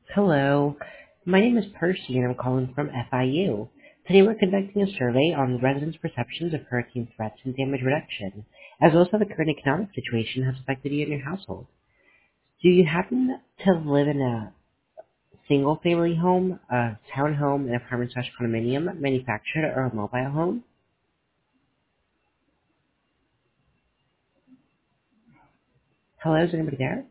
Hello, my name is Percy and I'm calling from FIU. Today we're conducting a survey on residents' perceptions of hurricane threats and damage reduction, as well as how the current economic situation has affected you and your household. Do you happen to live in a single-family home, a townhome, an apartment/condominium, manufactured, or a mobile home? Hello, is anybody there?